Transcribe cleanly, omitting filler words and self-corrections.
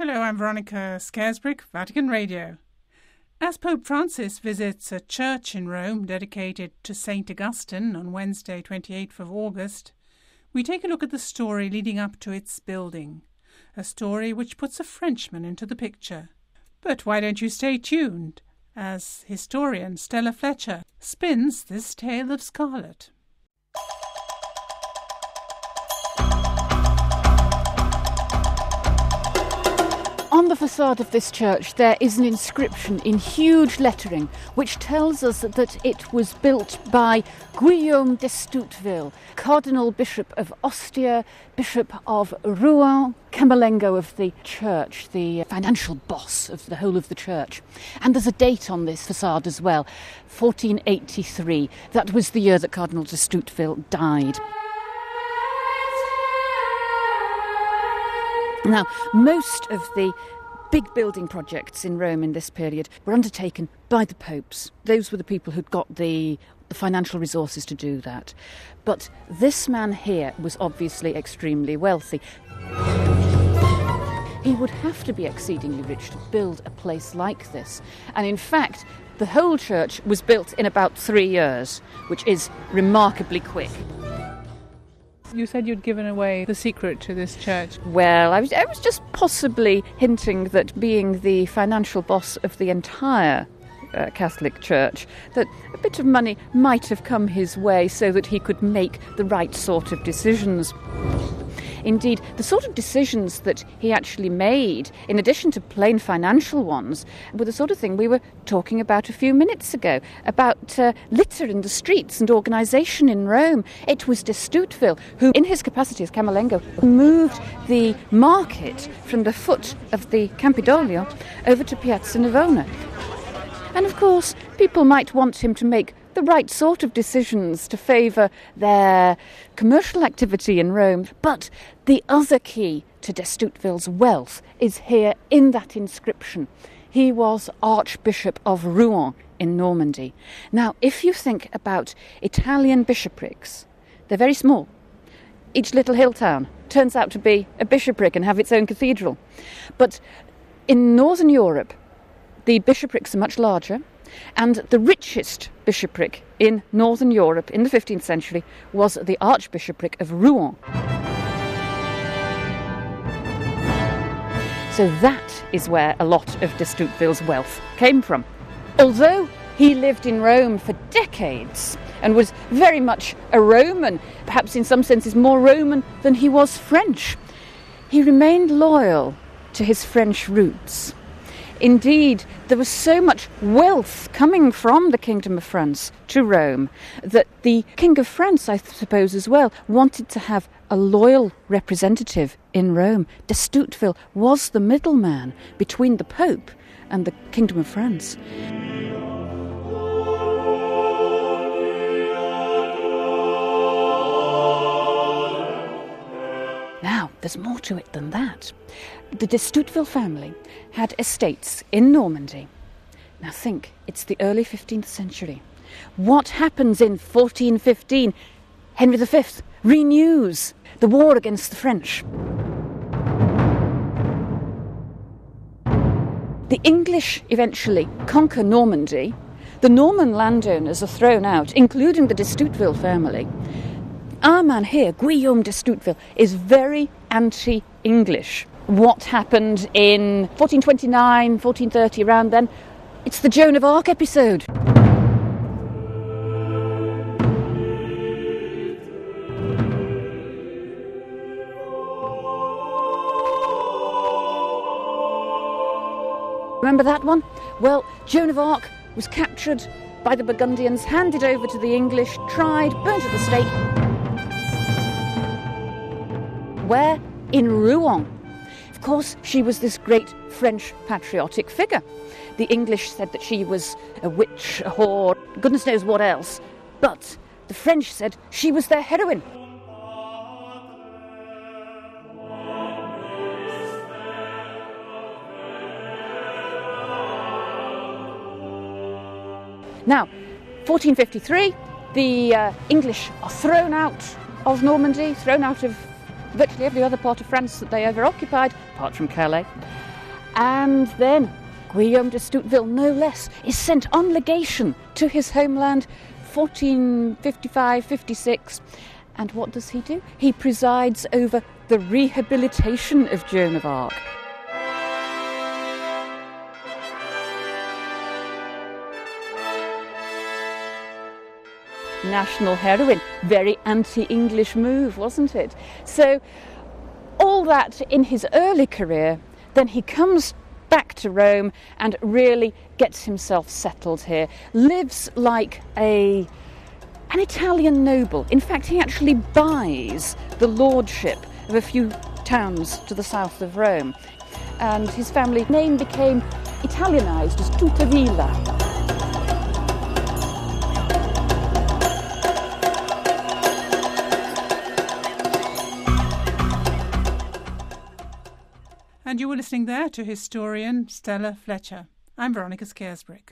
Hello, I'm Veronica Scarisbrick, Vatican Radio. As Pope Francis visits a church in Rome dedicated to St. Augustine on Wednesday, 28th of August, we take a look at the story leading up to its building, a story which puts a Frenchman into the picture. But why don't you stay tuned as historian Stella Fletcher spins this tale of scarlet. On the facade of this church there is an inscription in huge lettering which tells us that it was built by Guillaume d'Estouteville, Cardinal Bishop of Ostia, Bishop of Rouen, Camerlengo of the church, the financial boss of the whole of the church. And there's a date on this facade as well, 1483. That was the year that Cardinal d'Estouteville died. Now, most of the big building projects in Rome in this period were undertaken by the popes. Those were the people who'd got the financial resources to do that. But this man here was obviously extremely wealthy. He would have to be exceedingly rich to build a place like this. And in fact, the whole church was built in about 3 years, which is remarkably quick. You said you'd given away the secret to this church. Well, I was just possibly hinting that being the financial boss of the entire Catholic Church, that a bit of money might have come his way so that he could make the right sort of decisions. Indeed, the sort of decisions that he actually made, in addition to plain financial ones, were the sort of thing we were talking about a few minutes ago, about litter in the streets and organisation in Rome. It was d'Estouteville who, in his capacity as Camerlengo, moved the market from the foot of the Campidoglio over to Piazza Navona. And of course, people might want him to make the right sort of decisions to favour their commercial activity in Rome. But the other key to d'Estouteville's wealth is here in that inscription. He was Archbishop of Rouen in Normandy. Now, if you think about Italian bishoprics, they're very small. Each little hill town turns out to be a bishopric and have its own cathedral. But in Northern Europe, the bishoprics are much larger, and the richest bishopric in Northern Europe in the 15th century was the Archbishopric of Rouen. So that is where a lot of d'Estouteville's wealth came from. Although he lived in Rome for decades and was very much a Roman, perhaps in some senses more Roman than he was French, he remained loyal to his French roots. Indeed, there was so much wealth coming from the Kingdom of France to Rome that the King of France, I suppose as well, wanted to have a loyal representative in Rome. D'Estouteville was the middleman between the Pope and the Kingdom of France. Now, there's more to it than that. The d'Estouteville family had estates in Normandy. Now think, it's the early 15th century. What happens in 1415? Henry V renews the war against the French. The English eventually conquer Normandy. The Norman landowners are thrown out, including the d'Estouteville family. Our man here, Guillaume d'Estouteville, is very anti-English. What happened in 1429, 1430, around then? It's the Joan of Arc episode. Remember that one? Well, Joan of Arc was captured by the Burgundians, handed over to the English, tried, burnt at the stake. Where? In Rouen. Of course, she was this great French patriotic figure. The English said that she was a witch, a whore, goodness knows what else. But the French said she was their heroine. Now, 1453, the English are thrown out of Normandy, thrown out of virtually every other part of France that they ever occupied, apart from Calais. And then Guillaume de Stouteville, no less, is sent on legation to his homeland 1455-56. And what does he do? He presides over the rehabilitation of Joan of Arc. National heroine, very anti-English move, wasn't it? So all that in his early career, then he comes back to Rome and really gets himself settled here, lives like an Italian noble. In fact, he actually buys the lordship of a few towns to the south of Rome, and his family name became Italianized as Tuttavilla. And you were listening there to historian Stella Fletcher. I'm Veronica Scarisbrick.